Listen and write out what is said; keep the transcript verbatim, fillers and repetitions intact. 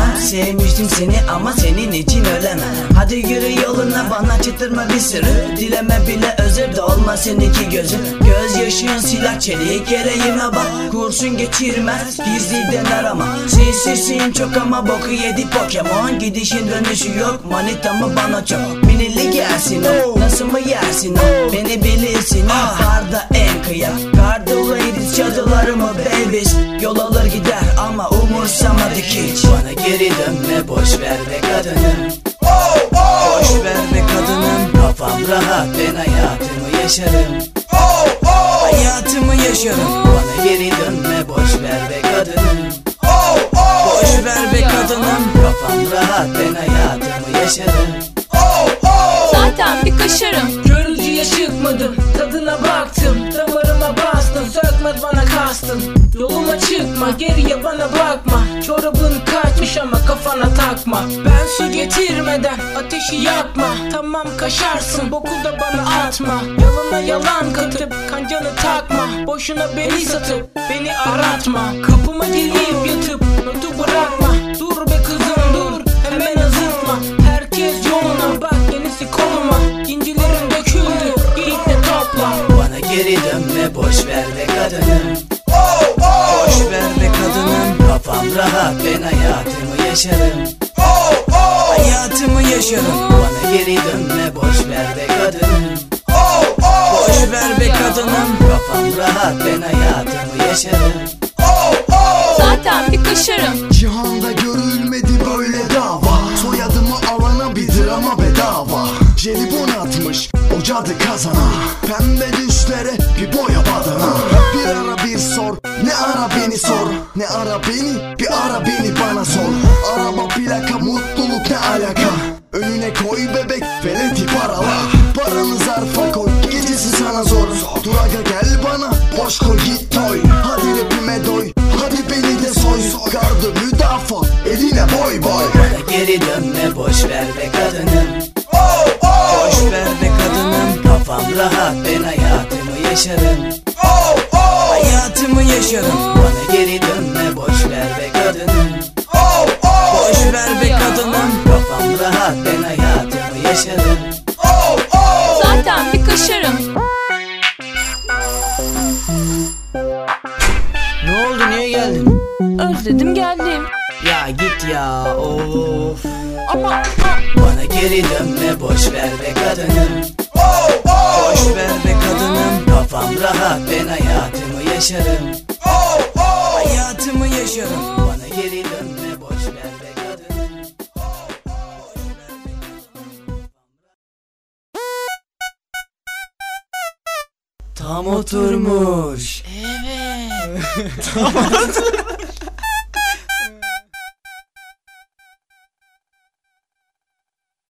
Sevmiştim seni ama senin için ölemem. Hadi yürü yoluna, bana çıtırma bir sırrı. Dileme bile özür de olmaz seninki gözüm. Gözyaşın silah, çelik yüreğime bak. Kurşun geçirmez, gizliden arama. Sessizsin çok ama boku yedi Pokemon. Gidişin dönüşü yok, manitamı bana çok. Minilli gelsin o, nasıl mı yersin o? Beni bilirsin o, barda en kıyak. Garda ladies, cadılarımı babies. Yol alır gider ama umursamadık hiç. Bana geri dönme, boş ver be kadınım. Boş ver be kadınım, kafam rahat, ben hayatımı yaşarım. Hayatımı yaşarım. Bana geri dönme, boş ver be kadınım. Boş ver be kadınım, kafam rahat, ben hayatımı yaşarım. Zaten bir kaşarım. Görücüye çıkmadım, tadına baktım. Damarıma bastın, sökmez bana kastın. Yoluma çıkma, geriye bana bakma. Çorabın kaçmış ama kafana takma. Ben su getirmeden ateşi yakma. Tamam kaşarsın, boku da bana atma. Yalana yalan katıp kancanı takma. Boşuna beni satıp beni aratma. Kapıma gelip yatıp notu bırakma. Dur be kızım dur, hemen azıtma. Herkes yoluna bak, yenisi koluma. İncilerim döküldü, git de topla. Bana geri dönme, boş ver be kadınım. Boş ver be kadınım, kafam rahat, ben hayatımı yaşarım. Hayatımı yaşarım. Bana geri dönme, boş ver be kadınım. Boş ver be kadınım, kafam rahat, ben hayatımı yaşarım. Zaten bir kaşarım. Cihanda görülmedi böyle dava. Soyadımı alana bir drama bedava. Jelibon atmış o cadı kazana. Pembe düşlere bir boya badana. Bir ara bir sor, ne ara beni sor. Ne ara beni, bir ara beni bana sor. Araba plaka, mutluluk ne alaka. Önüne koy bebek, veledi parala. Paranı zarfa koy, gecesi sana zor. Dur aga gel bana, boş koy git toy. Hadi rapime doy, hadi beni de soy. Gardı müdafaa, eline boy boy. Bana geri dönme, boş ver be kadınım. Boş ver be kadınım, kafam rahat, ben hayatımı yaşarım. Hayatımı yaşarım. Bana geri dönme, boş ver be kadınım. Boş ver be kadınım, kafam rahat, ben hayatımı yaşarım. Zaten bir kaşarım. Ne oldu, niye geldin? Özledim geldim. Ya git ya, of. Ama Bana geri dönme, boş ver be kadınım. Boş ver be kadınım, kafam rahat, ben hayatımı yaşarım. Hayatımı yaşarım. Bana geri dönme, boş ver be kadınım. Tam oturmuş. Evet. Tam oturmuş.